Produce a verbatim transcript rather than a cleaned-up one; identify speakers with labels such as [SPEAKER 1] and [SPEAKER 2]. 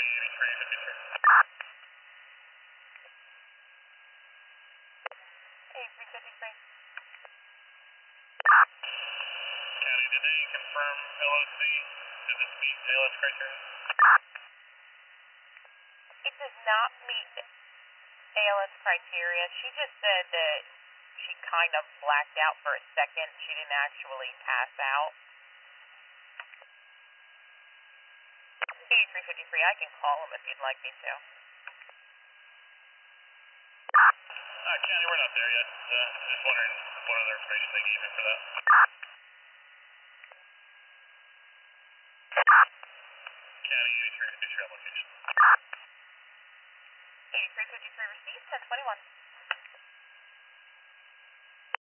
[SPEAKER 1] eighty-three fifty-three.
[SPEAKER 2] eighty-three fifty-three.
[SPEAKER 1] County, did they confirm L O C? Did this meet A L S criteria?
[SPEAKER 2] It does not meet A L S criteria. She just said that she kind of blacked out for a second. She didn't actually pass out. eighty-three fifty-three, I can call him if you'd like me to.
[SPEAKER 1] Uh, County, we're not there yet. Uh, just wondering what other information they gave me for that. County, eighty-three fifty-three location.
[SPEAKER 2] eighty-three fifty-three received, ten twenty-one.